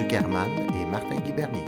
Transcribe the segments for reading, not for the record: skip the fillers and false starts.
Germain et Martin Guibernier.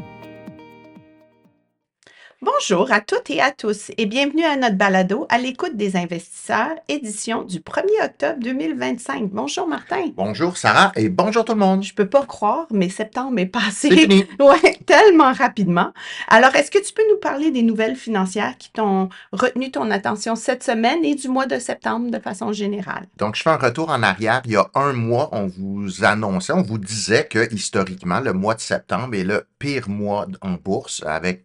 Bonjour à toutes et à tous et bienvenue à notre balado à l'écoute des investisseurs, édition du 1er octobre 2025. Bonjour Martin. Bonjour Sarah et bonjour tout le monde. Je peux pas croire, mais septembre est C'est passé fini. ouais, tellement rapidement. Alors, est-ce que tu peux nous parler des nouvelles financières qui t'ont retenu ton attention cette semaine et du mois de septembre de façon générale? Donc, je fais un retour en arrière. Il y a un mois, on vous disait que historiquement, le mois de septembre est le pire mois en bourse avec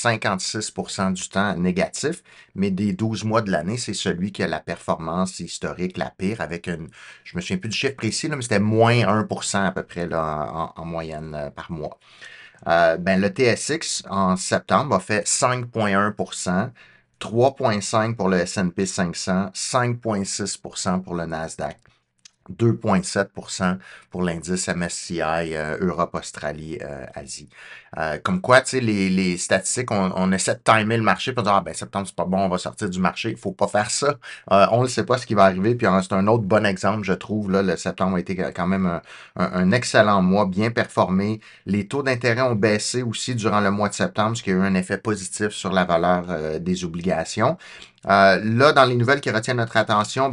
56% du temps négatif, mais des 12 mois de l'année, c'est celui qui a la performance historique la pire avec je me souviens plus du chiffre précis, là, mais c'était moins 1% à peu près là, en moyenne par mois. Le TSX en septembre a fait 5,1%, 3,5% pour le S&P 500, 5,6% pour le Nasdaq, 2,7% pour l'indice MSCI Europe, Australie, Asie. Comme quoi, tu sais, les statistiques, on essaie de timer le marché pour dire, septembre, c'est pas bon, on va sortir du marché. Il faut pas faire ça. On ne sait pas ce qui va arriver. Puis c'est un autre bon exemple, je trouve. Là, le septembre a été quand même un excellent mois, bien performé. Les taux d'intérêt ont baissé aussi durant le mois de septembre, ce qui a eu un effet positif sur la valeur des obligations. Là, dans les nouvelles qui retiennent notre attention,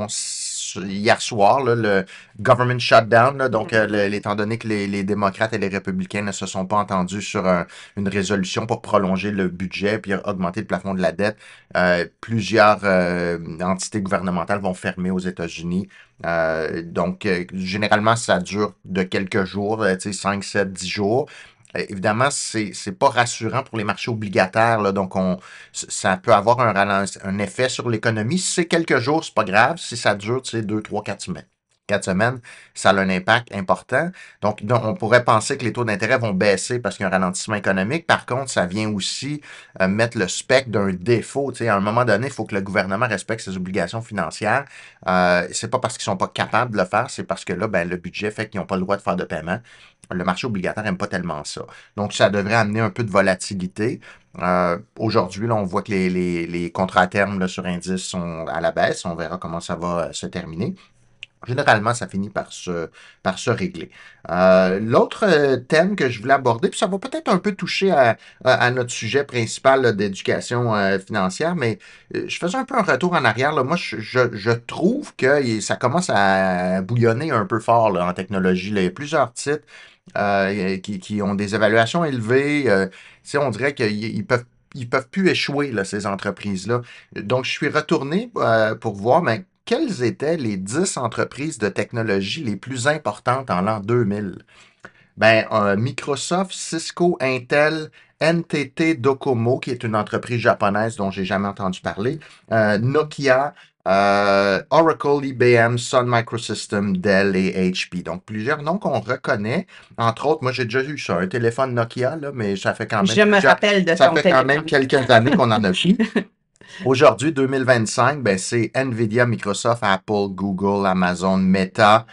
hier soir, là, le government shutdown, là, donc étant donné que les démocrates et les républicains ne se sont pas entendus sur une résolution pour prolonger le budget puis augmenter le plafond de la dette, plusieurs entités gouvernementales vont fermer aux États-Unis. Généralement, ça dure de quelques jours, 5, 7, 10 jours. Évidemment, c'est pas rassurant pour les marchés obligataires, là, donc ça peut avoir un effet sur l'économie. Si c'est quelques jours, c'est pas grave. Si ça dure, 2, 3, 4 semaines. 4 semaines, ça a un impact important. Donc, on pourrait penser que les taux d'intérêt vont baisser parce qu'il y a un ralentissement économique. Par contre, ça vient aussi mettre le spectre d'un défaut. À un moment donné, il faut que le gouvernement respecte ses obligations financières. C'est pas parce qu'ils sont pas capables de le faire, c'est parce que là, le budget fait qu'ils n'ont pas le droit de faire de paiement. Le marché obligataire n'aime pas tellement ça. Donc, ça devrait amener un peu de volatilité. Aujourd'hui, là, on voit que les contrats à terme là, sur indice sont à la baisse. On verra comment ça va se terminer. Généralement, ça finit par se régler. L'autre thème que je voulais aborder, puis ça va peut-être un peu toucher à notre sujet principal d'éducation financière, mais je faisais un peu un retour en arrière. Là. Moi, je trouve que ça commence à bouillonner un peu fort là, en technologie. Là. Il y a plusieurs titres qui ont des évaluations élevées. On dirait qu'ils peuvent plus échouer, là, ces entreprises-là. Donc, je suis retourné pour voir, quelles étaient les 10 entreprises de technologie les plus importantes en l'an 2000? Microsoft, Cisco, Intel, NTT Docomo, qui est une entreprise japonaise dont j'ai jamais entendu parler, Nokia, Oracle, IBM, Sun Microsystems, Dell et HP. Donc, plusieurs noms qu'on reconnaît. Entre autres, moi, j'ai déjà eu ça, un téléphone Nokia, là, mais ça fait quand même Je me rappelle de ça ton fait quand même téléphone. quelques années qu'on en a vu. Aujourd'hui, 2025, c'est Nvidia, Microsoft, Apple, Google, Amazon, Meta,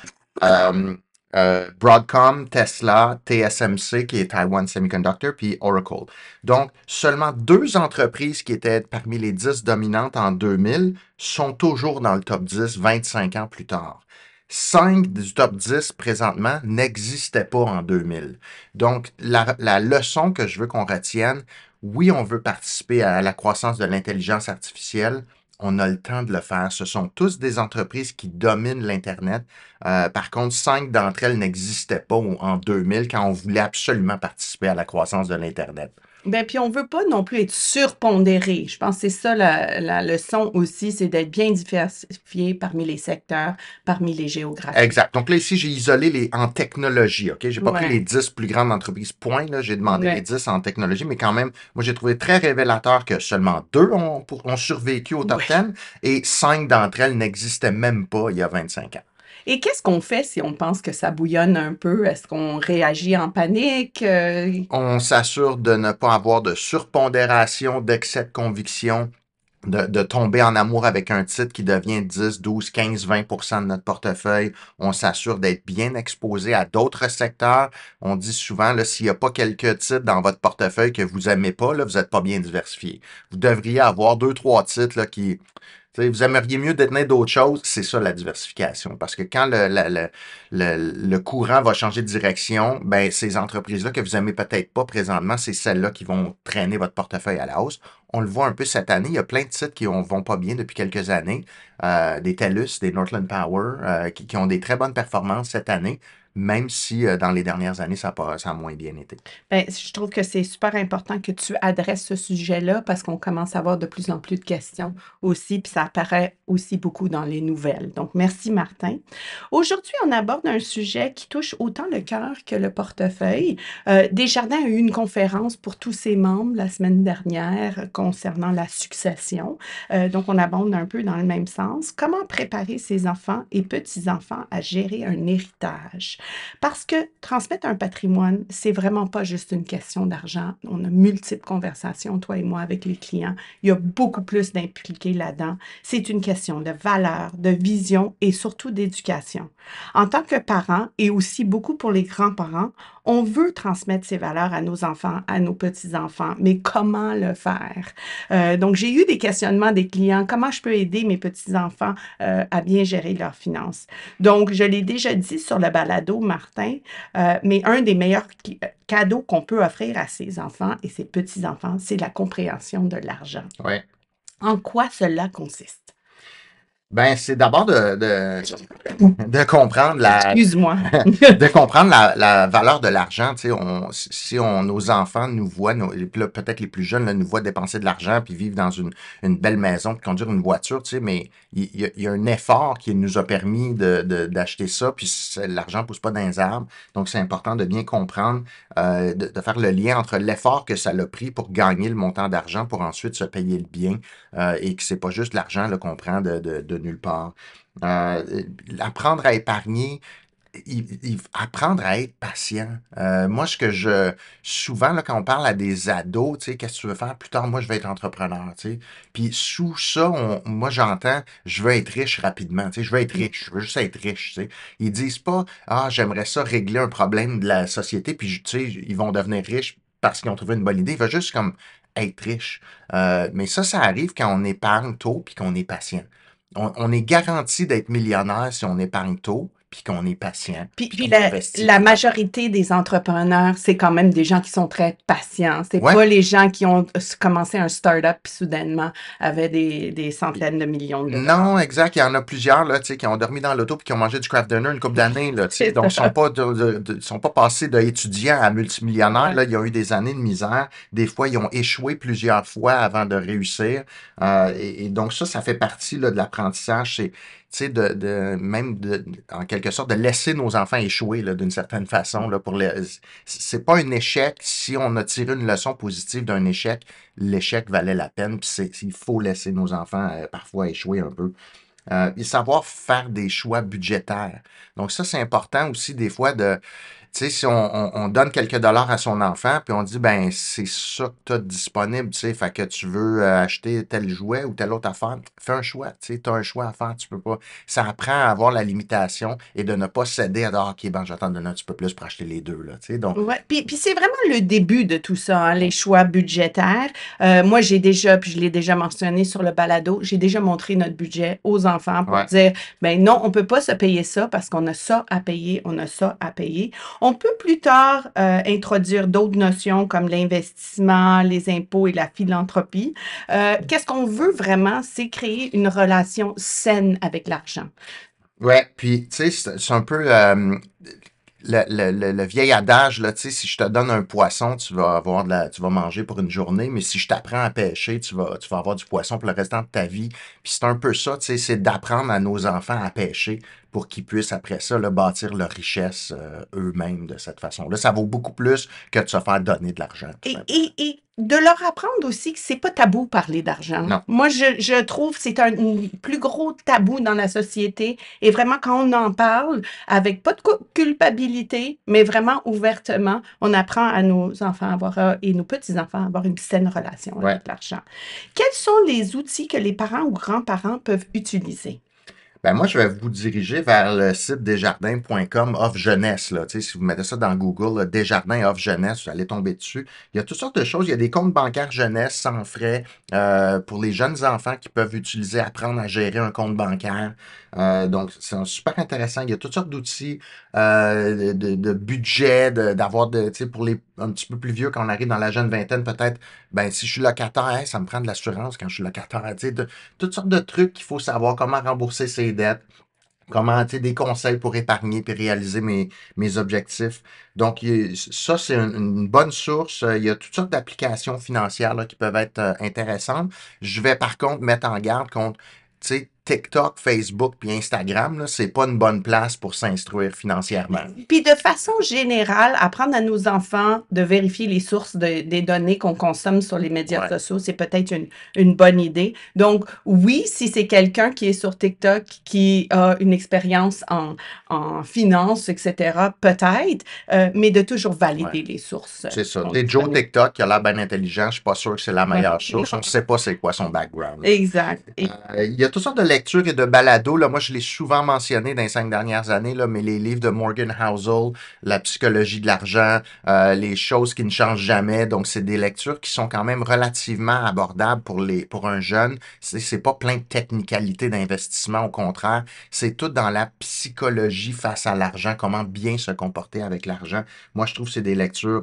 Broadcom, Tesla, TSMC, qui est Taiwan Semiconductor, puis Oracle. Donc, seulement 2 entreprises qui étaient parmi les 10 dominantes en 2000 sont toujours dans le top 10 25 ans plus tard. 5 du top 10 présentement n'existaient pas en 2000. Donc, la leçon que je veux qu'on retienne, oui, on veut participer à la croissance de l'intelligence artificielle. On a le temps de le faire. Ce sont tous des entreprises qui dominent l'Internet. Par contre, 5 d'entre elles n'existaient pas en 2000 quand on voulait absolument participer à la croissance de l'Internet. Puis on veut pas non plus être surpondéré. Je pense que c'est ça la leçon aussi, c'est d'être bien diversifié parmi les secteurs, parmi les géographies. Exact. Donc là, ici, j'ai isolé en technologie, OK? J'ai pas pris les Ouais, 10 plus grandes entreprises, point, là. J'ai demandé les ouais. 10 en technologie, mais quand même, moi, j'ai trouvé très révélateur que seulement 2 ont survécu au top Oui. 10 et 5 d'entre elles n'existaient même pas il y a 25 ans. Et qu'est-ce qu'on fait si on pense que ça bouillonne un peu? Est-ce qu'on réagit en panique? On s'assure de ne pas avoir de surpondération, d'excès de conviction, de tomber en amour avec un titre qui devient 10, 12, 15, 20% de notre portefeuille. On s'assure d'être bien exposé à d'autres secteurs. On dit souvent, là, s'il n'y a pas quelques titres dans votre portefeuille que vous aimez pas, là, vous n'êtes pas bien diversifié. Vous devriez avoir 2, 3 titres là, Tu sais, vous aimeriez mieux détenir d'autres choses, c'est ça la diversification. Parce que quand le courant va changer de direction, ben ces entreprises-là que vous aimez peut-être pas présentement, c'est celles-là qui vont traîner votre portefeuille à la hausse. On le voit un peu cette année. Il y a plein de titres qui vont pas bien depuis quelques années. Des TELUS, des Northland Power, qui ont des très bonnes performances cette année, même si dans les dernières années, ça a moins bien été. Ben, je trouve que c'est super important que tu adresses ce sujet-là parce qu'on commence à avoir de plus en plus de questions aussi, puis ça apparaît aussi beaucoup dans les nouvelles. Donc, merci Martin. Aujourd'hui, on aborde un sujet qui touche autant le cœur que le portefeuille. Desjardins a eu une conférence pour tous ses membres la semaine dernière concernant la succession. Donc, on aborde un peu dans le même sens. Comment préparer ses enfants et petits-enfants à gérer un héritage? Parce que transmettre un patrimoine, c'est vraiment pas juste une question d'argent. On a multiples conversations, toi et moi, avec les clients. Il y a beaucoup plus d'impliqués là-dedans. C'est une question de valeur, de vision et surtout d'éducation. En tant que parents et aussi beaucoup pour les grands-parents, on veut transmettre ces valeurs à nos enfants, à nos petits-enfants, mais comment le faire? Donc, j'ai eu des questionnements des clients. Comment je peux aider mes petits-enfants à bien gérer leurs finances? Donc, je l'ai déjà dit sur le balado, Martin, mais un des meilleurs cadeaux qu'on peut offrir à ses enfants et ses petits-enfants, c'est la compréhension de l'argent. Ouais. En quoi cela consiste? Ben, c'est d'abord de comprendre Excuse-moi. de comprendre la valeur de l'argent. Tu sais, si nos enfants nous voient, et puis là, peut-être les plus jeunes là, nous voient dépenser de l'argent puis vivre dans une belle maison puis conduire une voiture, tu sais, mais il y a un effort qui nous a permis d'acheter ça, puis l'argent pousse pas dans les arbres. Donc, c'est important de bien comprendre, de faire le lien entre l'effort que ça l'a pris pour gagner le montant d'argent pour ensuite se payer le bien, et que c'est pas juste l'argent là, qu'on prend de nulle part. Euh, Apprendre à épargner, apprendre à être patient. Moi, souvent, là, quand on parle à des ados, tu sais, qu'est-ce que tu veux faire plus tard? Moi, je vais être entrepreneur, tu sais. Puis sous ça, moi, j'entends, je veux être riche rapidement, tu sais, je veux être riche, je veux juste être riche, tu sais. Ils disent pas, ah, j'aimerais ça régler un problème de la société, puis, tu sais, ils vont devenir riches parce qu'ils ont trouvé une bonne idée. Ils veulent juste comme être riche. Mais ça arrive quand on épargne tôt puis qu'on est patient. On est garanti d'être millionnaire si on épargne tôt, puis qu'on est patient, Puis, puis puis qu'on la, investit la plus tard. majorité des entrepreneurs, c'est quand même des gens qui sont très patients. C'est Ouais. pas les gens qui ont commencé un start-up puis soudainement avaient des centaines de millions de dollars. Non, exact. Il y en a plusieurs là, tu sais, qui ont dormi dans l'auto puis qui ont mangé du craft dinner une couple d'années. Là, tu sais. C'est Donc, ça. ils sont pas passés d'étudiants à multimillionnaires. Ouais. Là, il y a eu des années de misère. Des fois, ils ont échoué plusieurs fois avant de réussir. Et donc, ça fait partie là, de l'apprentissage. C'est tu sais, en quelque sorte, de laisser nos enfants échouer là, d'une certaine façon. Là, c'est pas un échec. Si on a tiré une leçon positive d'un échec, l'échec valait la peine. Puis il faut laisser nos enfants parfois échouer un peu. Et savoir faire des choix budgétaires. Donc ça, c'est important aussi des fois tu sais, si on donne quelques dollars à son enfant, puis on dit, ben, c'est ça que tu as disponible, tu sais, fait que tu veux acheter tel jouet ou telle autre affaire, fais un choix, tu sais, tu as un choix à faire, tu peux pas. Ça apprend à avoir la limitation et de ne pas céder à dire, OK, ben, j'attends de donner un petit peu plus pour acheter les deux, là, tu sais, donc, Ouais, puis c'est vraiment le début de tout ça, hein, les choix budgétaires. Moi, puis je l'ai déjà mentionné sur le balado, j'ai déjà montré notre budget aux enfants pour ouais, dire, ben non, on peut pas se payer ça parce qu'on a ça à payer, on a ça à payer. On peut plus tard introduire d'autres notions comme l'investissement, les impôts et la philanthropie. Qu'est-ce qu'on veut vraiment, c'est créer une relation saine avec l'argent. ouais, puis, tu sais, c'est un peu le vieil adage, là, tu sais, si je te donne un poisson, tu vas manger pour une journée, mais si je t'apprends à pêcher, tu vas avoir du poisson pour le restant de ta vie. Puis c'est un peu ça, tu sais, c'est d'apprendre à nos enfants à pêcher pour qu'ils puissent après ça, là, bâtir leur richesse eux-mêmes de cette façon-là. Ça vaut beaucoup plus que de se faire donner de l'argent, tout simplement. Et de leur apprendre aussi que c'est pas tabou parler d'argent. Non. Moi, je trouve que c'est un plus gros tabou dans la société. Et vraiment, quand on en parle, avec pas de culpabilité, mais vraiment ouvertement, on apprend à nos enfants à avoir, et nos petits-enfants à avoir une saine relation Ouais. avec l'argent. Quels sont les outils que les parents ou grands-parents peuvent utiliser? Ben moi, je vais vous diriger vers le site desjardins.com off jeunesse. Là. Tu sais, si vous mettez ça dans Google, là, Desjardins off jeunesse, vous allez tomber dessus. Il y a toutes sortes de choses. Il y a des comptes bancaires jeunesse sans frais pour les jeunes enfants qui peuvent utiliser, apprendre à gérer un compte bancaire. Donc, c'est super intéressant. Il y a toutes sortes d'outils, de budget, d'avoir tu sais, pour les un petit peu plus vieux, quand on arrive dans la jeune vingtaine, peut-être, ben si je suis locataire, hey, ça me prend de l'assurance quand je suis locataire. Tu sais, toutes sortes de trucs qu'il faut savoir, comment rembourser ses dettes, comment, tu sais, des conseils pour épargner puis réaliser mes objectifs. Donc, ça, c'est une bonne source. Il y a toutes sortes d'applications financières là, qui peuvent être intéressantes. Je vais par contre mettre en garde contre, tu sais, TikTok, Facebook puis Instagram, là, c'est pas une bonne place pour s'instruire financièrement. Puis de façon générale, apprendre à nos enfants de vérifier les sources des données qu'on consomme sur les médias Ouais, sociaux, c'est peut-être une bonne idée. Donc, oui, si c'est quelqu'un qui est sur TikTok, qui a une expérience en finance, etc., peut-être, mais de toujours ouais. valider les sources C'est qui ça. sont Tu sais, Joe disponibles. TikTok, qui a l'air bien intelligent, je suis pas sûr que c'est la Ouais, meilleure source. On non, ne sait pas c'est quoi son background. exact. Il y a toutes sortes de lectures et de balados. Là, moi, je l'ai souvent mentionné dans les 5 dernières années, là, mais les livres de Morgan Housel, La psychologie de l'argent, les choses qui ne changent jamais. Donc, c'est des lectures qui sont quand même relativement abordables pour un jeune. C'est pas plein de technicalités d'investissement, au contraire. C'est tout dans la psychologie face à l'argent, comment bien se comporter avec l'argent. Moi, je trouve que c'est des lectures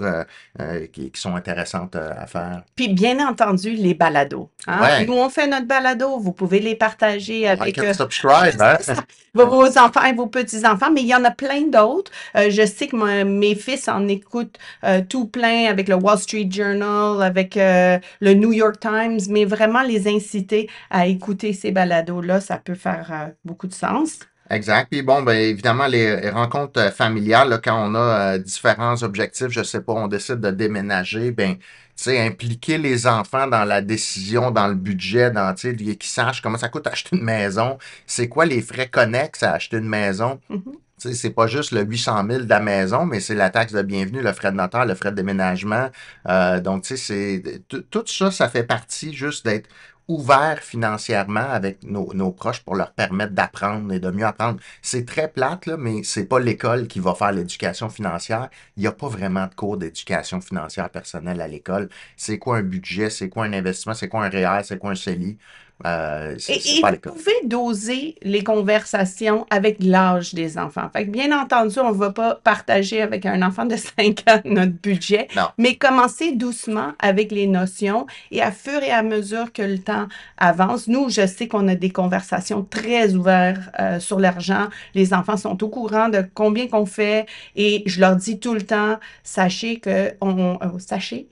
qui sont intéressantes à faire. Puis bien entendu, les balados, hein. Ouais, Nous, on fait notre balado, vous pouvez les partager like avec, and subscribe, hein? c'est ça, vos enfants et vos petits-enfants, mais il y en a plein d'autres. Je sais que mes fils en écoutent tout plein avec le Wall Street Journal, avec le New York Times, mais vraiment les inciter à écouter ces balados-là, ça peut faire beaucoup de sens. Exact. Puis bon, ben évidemment, les rencontres familiales, là, quand on a différents objectifs, je sais pas, on décide de déménager, ben, tu sais, impliquer les enfants dans la décision, dans le budget, dans, tu sais, qu'ils sachent comment ça coûte acheter une maison, c'est quoi les frais connexes à acheter une maison. Mhm. Tu sais, c'est pas juste le 800 000 de la maison, mais c'est la taxe de bienvenue, le frais de notaire, le frais de déménagement. Donc, tu sais, tout ça, ça fait partie juste d'être ouvert financièrement avec nos proches pour leur permettre d'apprendre et de mieux apprendre. C'est très plate, là, mais c'est pas l'école qui va faire l'éducation financière. Il n'y a pas vraiment de cours d'éducation financière personnelle à l'école. C'est quoi un budget? C'est quoi un investissement? C'est quoi un REER? C'est quoi un CELI? C'est Et pas à vous l'école. pouvez doser les conversations avec l'âge des enfants. Fait que bien entendu, on ne va pas partager avec un enfant de 5 ans notre budget, Non. mais commencer doucement avec les notions et à fur et à mesure que le temps avance. Nous, je sais qu'on a des conversations très ouvertes sur l'argent. Les enfants sont au courant de combien qu'on fait et je leur dis tout le temps, sachez que sachez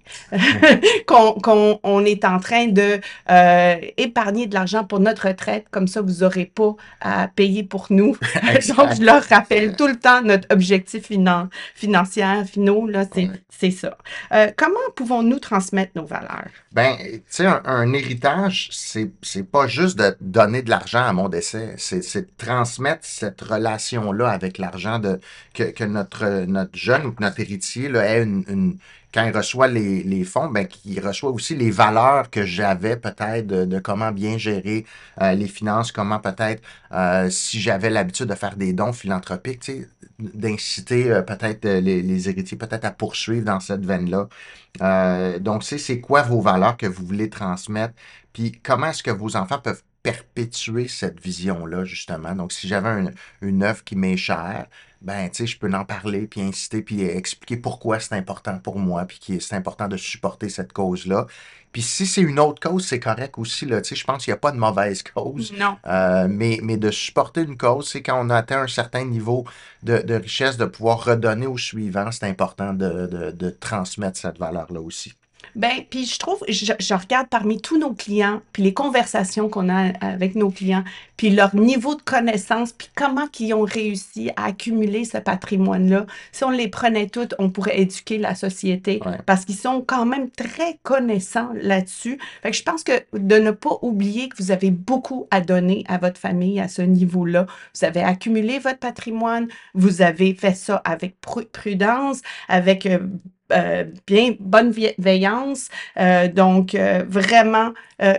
qu'on est en train de épargner de l'argent pour notre retraite, comme ça, vous n'aurez pas à payer pour nous. Donc, je Exact. leur rappelle tout le temps notre objectif financier, finaux, là, Ouais. c'est ça. Comment pouvons-nous transmettre nos valeurs? Ben, tu sais, un héritage, c'est pas juste de donner de l'argent à mon décès, c'est de transmettre cette relation-là avec l'argent, que notre jeune ou que notre héritier là, ait quand il reçoit les fonds, ben, qu'il reçoit aussi les valeurs que j'avais peut-être de comment bien gérer les finances, comment peut-être, si j'avais l'habitude de faire des dons philanthropiques, tu sais, d'inciter peut-être les héritiers peut-être à poursuivre dans cette veine-là. Donc, c'est quoi vos valeurs que vous voulez transmettre? Puis, comment est-ce que vos enfants peuvent perpétuer cette vision-là, justement? Donc, si j'avais une œuvre qui m'est chère, ben, tu sais, je peux en parler, puis inciter, puis expliquer pourquoi c'est important pour moi, puis que c'est important de supporter cette cause-là. Puis, si c'est une autre cause, c'est correct aussi, là. Tu sais, je pense qu'il n'y a pas de mauvaise cause, Non. mais de supporter une cause, c'est quand on atteint un certain niveau de richesse, de pouvoir redonner au suivant, c'est important de transmettre cette valeur-là aussi. Ben, puis je trouve, je regarde parmi tous nos clients, puis les conversations qu'on a avec nos clients, puis leur niveau de connaissance, puis comment ils ont réussi à accumuler ce patrimoine-là. Si on les prenait toutes, on pourrait éduquer la société Ouais. parce qu'ils sont quand même très connaissants là-dessus. Fait que je pense que de ne pas oublier que vous avez beaucoup à donner à votre famille à ce niveau-là. Vous avez accumulé votre patrimoine, vous avez fait ça avec prudence, avec bien bonne veillance. Donc, vraiment,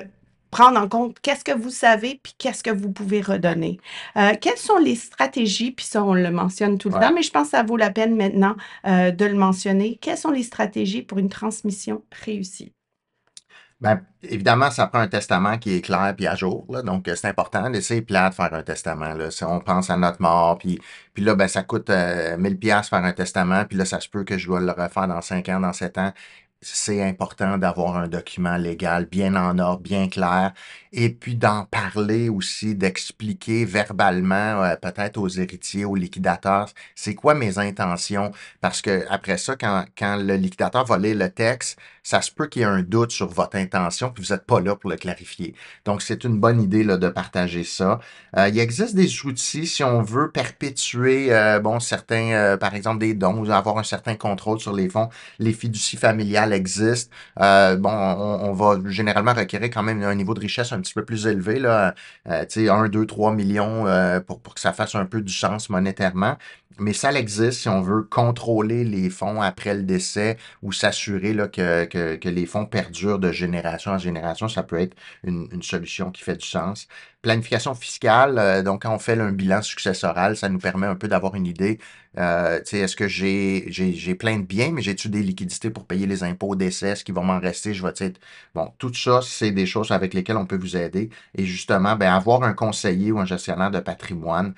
prendre en compte qu'est-ce que vous savez, puis qu'est-ce que vous pouvez Ouais, redonner. Quelles sont les stratégies, puis ça, on le mentionne tout le temps, ouais. mais je pense que ça vaut la peine maintenant de le mentionner. Quelles sont les stratégies pour une transmission réussie? Ben, évidemment, ça prend un testament qui est clair puis à jour, là. Donc, c'est important. C'est plate de faire un testament, là. Si on pense à notre mort, puis là, ben, ça coûte 1000 pièces faire un testament, puis là, ça se peut que je dois le refaire dans 5 ans, dans 7 ans. C'est important d'avoir un document légal bien en ordre, bien clair, et puis d'en parler aussi, d'expliquer verbalement, peut-être aux héritiers, aux liquidateurs, c'est quoi mes intentions. Parce que après ça, quand le liquidateur va lire le texte, ça se peut qu'il y ait un doute sur votre intention, puis vous n'êtes pas là pour le clarifier. Donc, c'est une bonne idée là, de partager ça. Il existe des outils, si on veut perpétuer, bon, certains, par exemple, des dons, ou avoir un certain contrôle sur les fonds. Les fiducies familiales existent. Bon, on va généralement requérir quand même un niveau de richesse un petit peu plus élevé, là, tu sais, 1, 2, 3 millions pour que ça fasse un peu du sens monétairement. Mais ça existe si on veut contrôler les fonds après le décès ou s'assurer là, que les fonds perdurent de génération en génération. Ça peut être une solution qui fait du sens. Planification fiscale, donc quand on fait là, un bilan successoral, ça nous permet un peu d'avoir une idée. Tu sais, est-ce que j'ai plein de biens, mais j'ai-tu des liquidités pour payer les impôts au décès? Est-ce qu'il va m'en rester? Je vais, tu sais, bon, tout ça, c'est des choses avec lesquelles on peut vous aider. Et justement, ben, avoir un conseiller ou un gestionnaire de patrimoine,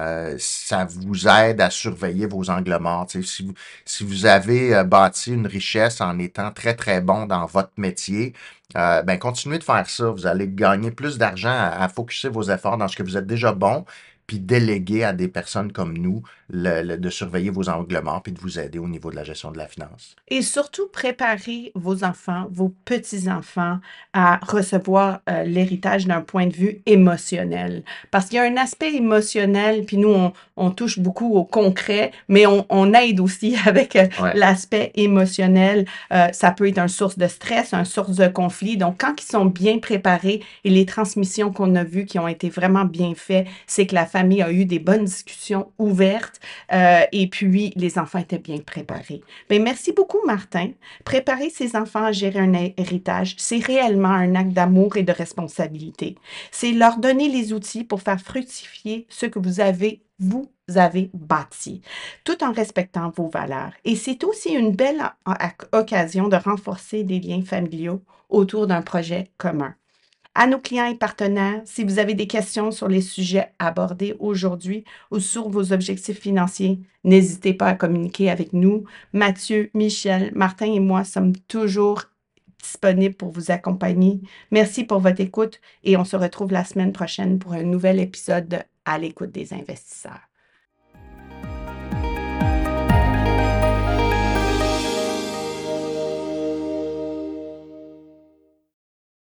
ça vous aide à surveiller vos angles morts. Tu sais, si vous avez bâti une richesse en étant très, très bon dans votre métier, ben, continuez de faire ça. Vous allez gagner plus d'argent à focuser vos efforts dans ce que vous êtes déjà bon, puis déléguer à des personnes comme nous de surveiller vos angles morts, puis de vous aider au niveau de la gestion de la finance. Et surtout, préparer vos enfants, vos petits-enfants à recevoir l'héritage d'un point de vue émotionnel. Parce qu'il y a un aspect émotionnel, puis nous, on touche beaucoup au concret, mais on aide aussi avec Ouais. l'aspect émotionnel. Ça peut être une source de stress, une source de conflit. Donc, quand ils sont bien préparés et les transmissions qu'on a vues qui ont été vraiment bien faites, c'est que la famille a eu des bonnes discussions ouvertes et puis les enfants étaient bien préparés. Bien, merci beaucoup, Martin. Préparer ses enfants à gérer un héritage, c'est réellement un acte d'amour et de responsabilité. C'est leur donner les outils pour faire fructifier ce que vous avez bâti, tout en respectant vos valeurs. Et c'est aussi une belle occasion de renforcer les liens familiaux autour d'un projet commun. À nos clients et partenaires, si vous avez des questions sur les sujets abordés aujourd'hui ou sur vos objectifs financiers, n'hésitez pas à communiquer avec nous. Mathieu, Michel, Martin et moi sommes toujours disponibles pour vous accompagner. Merci pour votre écoute et on se retrouve la semaine prochaine pour un nouvel épisode de À l'écoute des investisseurs.